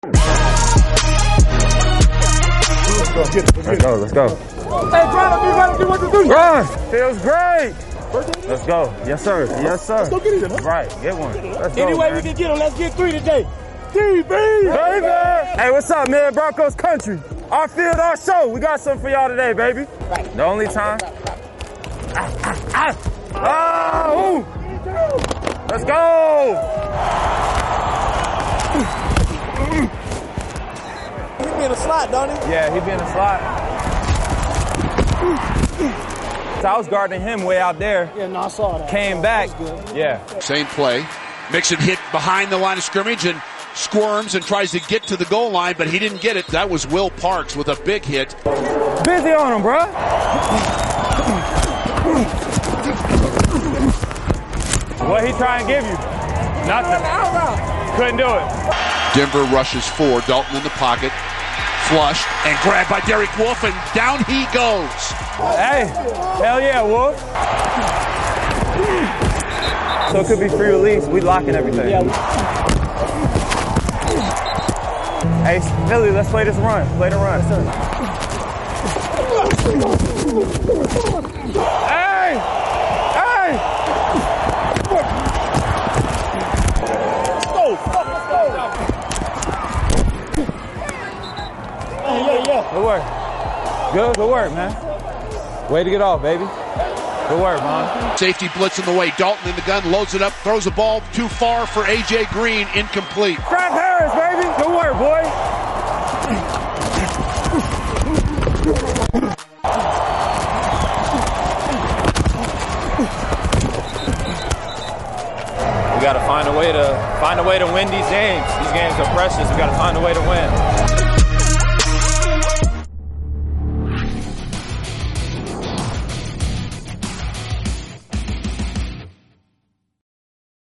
Let's go. Hey, Brian, be what to do. Run! Feels great. Let's go. Yes, sir. Yes, sir. Let's go get it. Right, get one. Let's go, Any way man. we can get them, let's get 3 today. DB! Baby! Hey, what's up, man? Broncos country. Our field, our show. We got something for y'all today, baby. Right. The only time. Oh! Let's go! He be in a slot, don't he? Yeah, he be in the slot. So I was guarding him way out there. Yeah, no, I saw that. Came back. Yeah. Same play. Mixon hit behind the line of scrimmage and squirms and tries to get to the goal line, but he didn't get it. That was Will Parks with a big hit. Busy on him, bro. What he trying to give you? Nothing. Couldn't do it. Denver rushes 4. Dalton in the pocket. Flushed and grabbed by Derek Wolfe, and down he goes. Hey, hell yeah, Wolf. So it could be free release. We locking everything. Yeah. Hey, Philly, let's play this run. Play the run. Hey! Hey! Let's go. Yeah. Good work. Good work, man. Way to get off, baby. Good work, man. Safety blitz in the way. Dalton in the gun, loads it up, throws the ball too far for A.J. Green, incomplete. Crab Harris, baby. Good work, boy. We got to find a way to win these games. These games are precious. We got to find a way to win.